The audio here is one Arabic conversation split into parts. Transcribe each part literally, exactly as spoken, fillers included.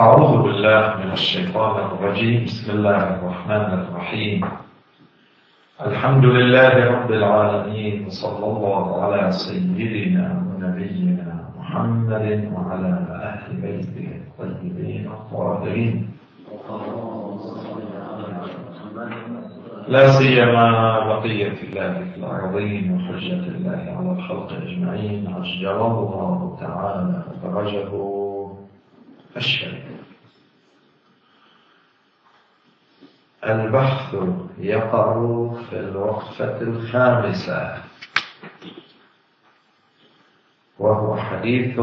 أعوذ بالله من الشيطان الرجيم. بسم الله الرحمن الرحيم. الحمد لله رب العالمين، وصلى الله على سيدنا ونبينا محمد وعلى أهل بيته الطيبين الطاهرين، لا سيما بقية الله في الأرضين وحجة الله على الخلق أجمعين، عجل الله تعالى فرجه الشريف. البحث يقع في الوقفة الخامسة، وهو حديث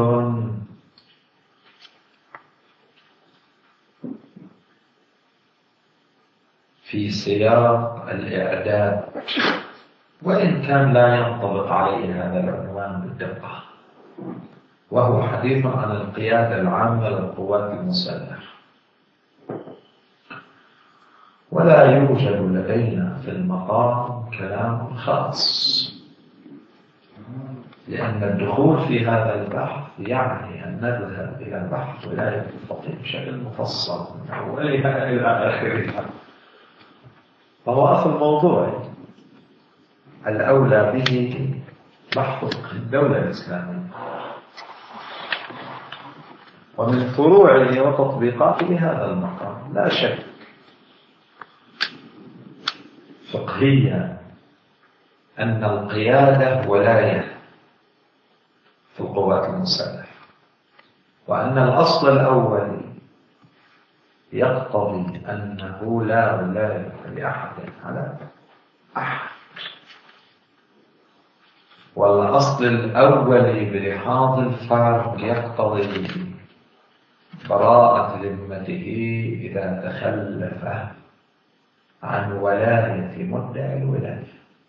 في سياق الإعداد، وإن كان لا ينطبق عليه هذا العنوان بالدقة، وهو حديث عن القيادة العامة للقوات المسلحة. ولا يوجد لدينا في المقام كلام خاص، لأن الدخول في هذا البحث يعني أن نذهب إلى بحث ولاية الفقيه بشكل مفصل من أولها إلى آخرها، فهو أصل موضوع الأولى به بحث الدولة الإسلامية ومن فروعه وتطبيقاته هذا المقام. لا شك فقهيا أن القيادة ولاية في القوات المسلحة، وأن الأصل الأول يقتضي أنه لا ولاية لأحد على أحد، والأصل الأول بلحاظ الفرق يقتضي براءة ذمته إذا تخلف عن ولاية مدعي الولاية،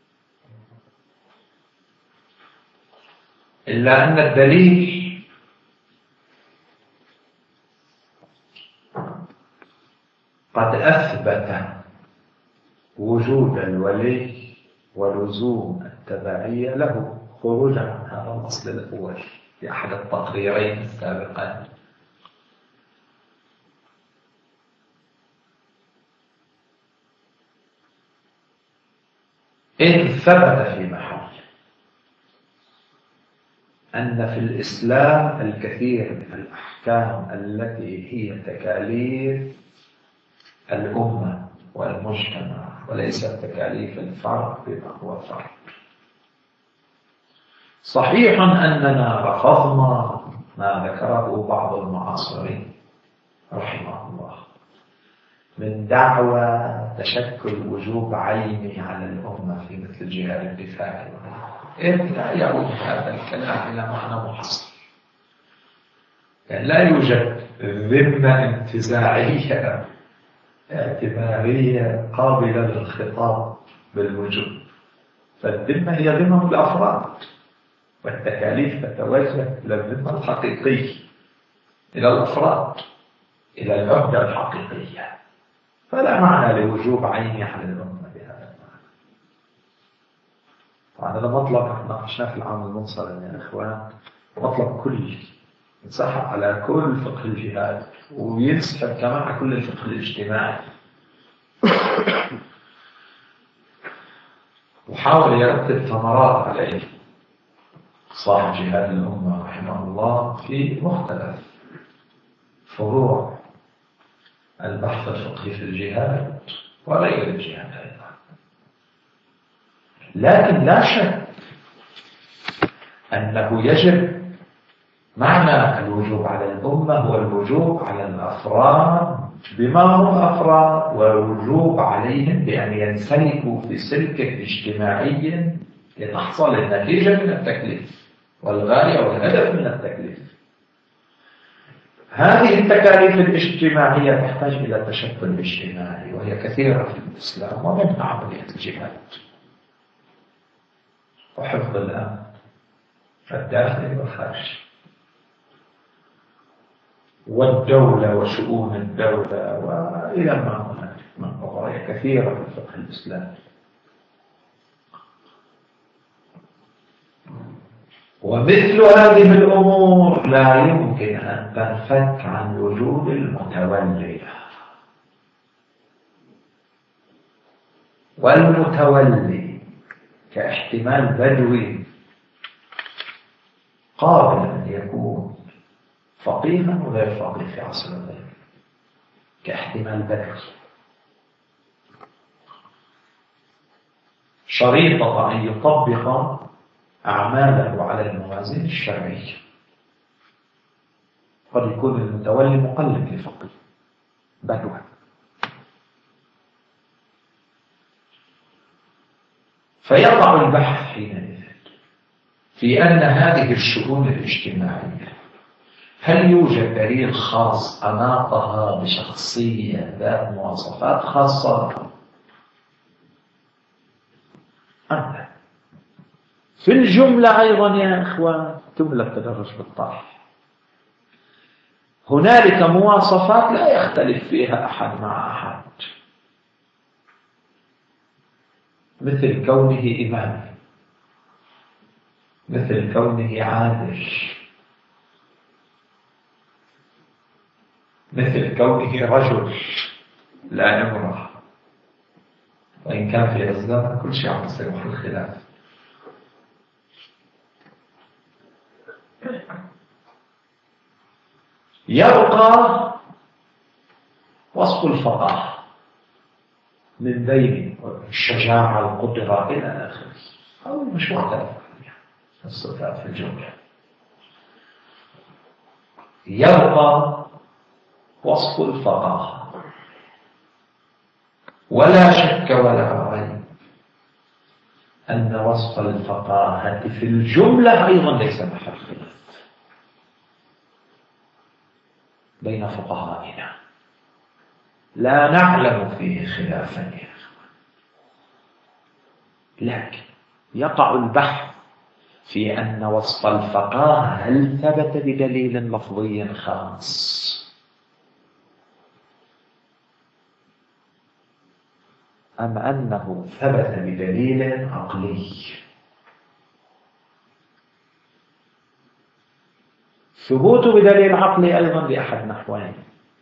إلا أن الدليل قد أثبت وجود الولي ولزوم التبعية له خروجا عن هذا الأصل الأول في أحد التقريرين السابقين. إذ ثبت في محل أن في الإسلام الكثير من الأحكام التي هي تكاليف الأمة والمجتمع وليست تكاليف الفرد بما هو فرد. صحيح أننا رفضنا ما ذكره بعض المعاصرين رحمه الله من دعوى تشكل وجوب عيني على الأمة في مثل جهاد الدفاع، إذ لا يعود هذا الكلام إلى معنى محصل، يعني لا يوجد ذمة انتزاعية اعتبارية قابلة للخطاب بالوجوب، فالذمة هي ذمة الأفراد، والتكاليف تتوجه إلى الذمة الحقيقية، إلى الأفراد، إلى العهدة الحقيقية، فلا معنى لوجوب عيني على الأمة بهذا المعنى. طبعا هذا مطلب ناقشناه في العام المنصرم يا إخوان، مطلب كلي ينسحب على كل فقه الجهاد وينسحب كمان على كل الفقه الاجتماعي، وحاول يرتب ثمرات عليه صاحب جهاد الأمة رحمه الله في مختلف فروع البحث الفقهي في الجهاد وغير الجهاد أيضا. لكن لا شك أنه يجب معنى الوجوب على الأمة هو الوجوب على الأفراد بما هم أفراد، والوجوب عليهم بأن ينسلكوا في سلك اجتماعي لتحصل النتيجة من التكليف والغاية والهدف من التكليف. هذه التكاليف الاجتماعية تحتاج إلى تشكل اجتماعي، وهي كثيرة في الإسلام، ومنها عملية الجهاد وحفظ الأمن الداخلي والخارجي، والدولة وشؤون الدولة، وإلى ما هناك من قضايا كثيرة في الفقه الإسلامي. ومثل هذه الأمور لا يمكن أن تنفك عن وجود المتولي، والمتولي كاحتمال بدوي قابل أن يكون فقيها وغير فقيه في عصر ذلك، كاحتمال بدوي، شريطة أن يطبق أعماله على الموازين الشرعية. قد يكون المتولي مقلد لفقيه بدوا، فيقع البحث حينئذ في أن هذه الشؤون الاجتماعية هل يوجد دليل خاص أناطها بشخصية ذات مواصفات خاصة أم لا؟ في الجملة أيضا يا إخوان جملة تدرج بالطرح، هنالك مواصفات لا يختلف فيها أحد مع أحد، مثل كونه إمام، مثل كونه عادل، مثل كونه رجل لا امرأة، وإن كان في الزمن كل شيء عم يصير في الخلاف. يبقى وصف الفقه من بين الشجاعة، القدرة إلى آخره، أو مش مختلف الصفات في الجملة. يبقى وصف الفقه، ولا شك ولا ريب أن وصف الفقاهة في الجملة أيضا ليس محل خلاف بين فقهائنا، لا نعلم فيه خلافا يا أخوان، لكن يقع البحث في أن وصف الفقاهة هل ثبت بدليل لفظي خاص أم أنه ثبت بدليل عقلي. ثبوت بدليل عقلي أيضا بأحد نحوين،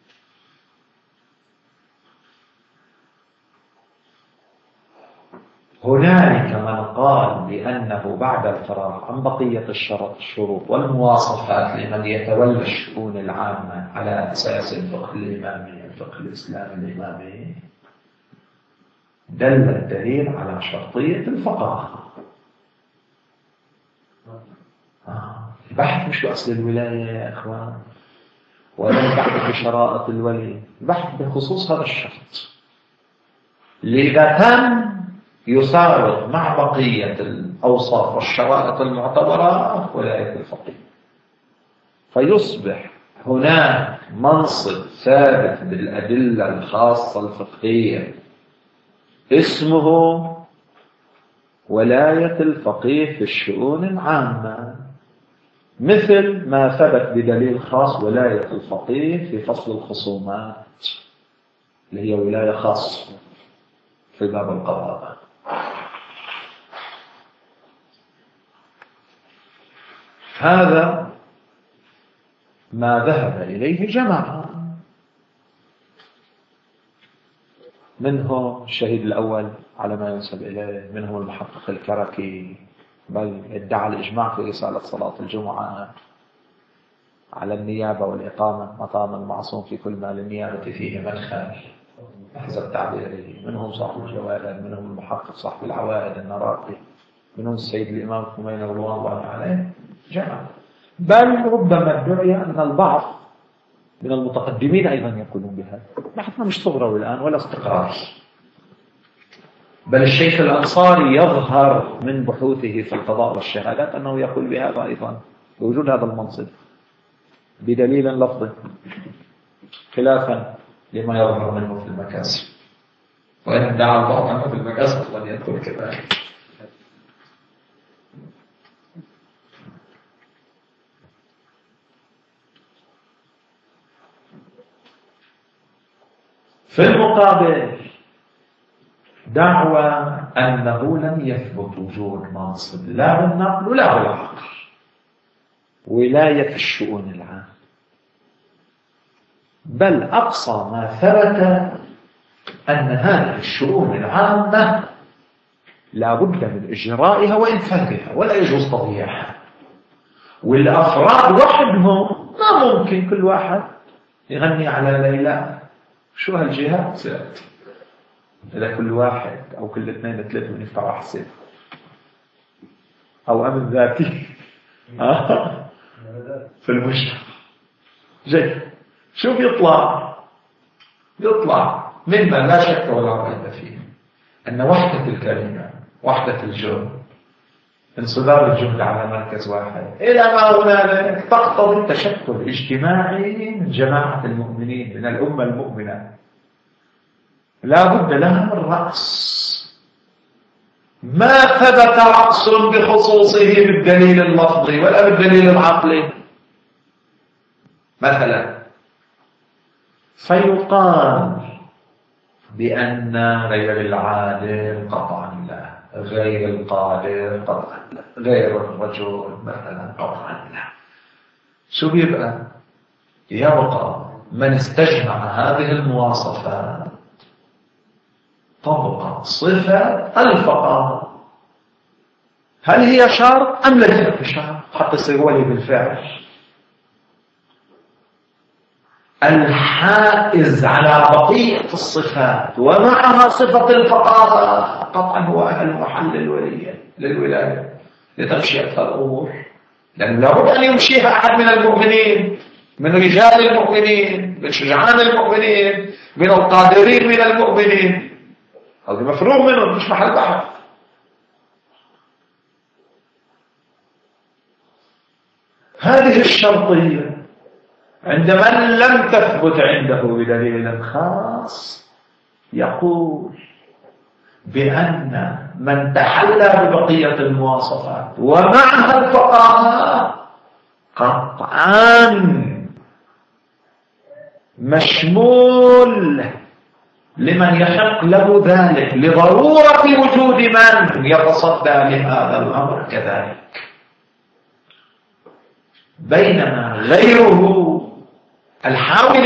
هنالك من قال بأنه بعد الفراغ عن بقية الشروط والمواصفات لمن يتولى الشؤون العامة على أساس الفقه الإمامي، الفقه الإسلامي الإمامي، دل الدليل على شرطية الفقاهة. البحث مش بأصل الولاية يا أخوان، ولا البحث بشرائط الولي، البحث بخصوص هذا الشرط اللي إذا كان يساوط مع بقية الأوصاف والشرائط المعتبرة ولاية الفقيه، فيصبح هناك منصب ثابت بالأدلة الخاصة الفقهية اسمه ولاية الفقيه في الشؤون العامة، مثل ما ثبت بدليل خاص ولاية الفقيه في فصل الخصومات اللي هي ولاية خاصة في باب القضاء. هذا ما ذهب إليه جماعة، منهم الشهيد الأول على ما ينسب إليه، منهم المحقق الكركي، بل ادعى الإجماع في رسالة صلاة الجمعة على النيابة والإقامة مقام المعصوم في كل ما للنيابة فيه مدخل حسب تعبيره، منهم صاحب الجوائر، منهم المحقق صاحب العوائد النراقي، منهم السيد الإمام خميني رضوان الله عليه، جمع. بل ربما ادعي أن البعض من المتقدمين أيضا يقولون بهذا. بحثنا مش صغرى الآن ولا استقرار، بل الشيخ الأنصاري يظهر من بحوثه في القضاء والشهادات أنه يقول بهذا أيضا، بوجود هذا المنصب بدليل لفظي، خلافا لما يظهر منه في المكاسب، وإن ادعى البعض أنه في المكاسب قد يدخل كذلك. في المقابل دعوى أنه لم يثبت وجود منصب لا بالنقل ولا بالعقل، ولاية الشؤون العامة، بل أقصى ما ثبت أن هذه الشؤون العامة لا بد من إجرائها وإنفاذها، ولا يجوز تضييعها. والأفراد وحدهم ما ممكن كل واحد يغني على ليلى. شو هالجهات سألت إذا كل واحد أو كل اثنين ثلاثة من يفتحوا حساب أو أمن ذاتي في المجتمع. جيد، شو بيطلع؟ بيطلع مما لا شك ولا ريب فيه أن وحدة الكلمة، وحدة الجهد، انصدار الجهد على مركز واحد إلى ما هنالك تقتضي التشكل اجتماعي من جماعة المؤمنين، من الأمة المؤمنة. لا بد لها من رأس. ما ثبت رأس بخصوصه بالدليل اللفظي ولا بالدليل العقلي. مثلا فيقال بأن غير العادل قطعا لا، غير القادر قطعا لا، غير الرجل مثلا قطعا لا. شو بيبقى؟ يبقى من استجمع هذه المواصفات طبق صفة الفقر. هل هي شرط أم ليست بشرط حتى يصير ولي بالفعل؟ الحائز على بقية الصفات ومعها صفة الفقاهة قطعا هو أهل محل الولية للولاية لتمشية الأمور، لأن لابد أن يمشيها أحد من المؤمنين، من رجال المؤمنين، من شجعان المؤمنين، من القادرين من المؤمنين. هذا مفروغ منه، مش محل بحث. هذه الشرطية عند من لم تثبت عنده بدليل خاص يقول بأن من تحلى ببقية المواصفات ومعها الفقهاء قطعا مشمول لمن يحق له ذلك لضرورة وجود من يتصدى لهذا الأمر كذلك. بينما غيره الحاول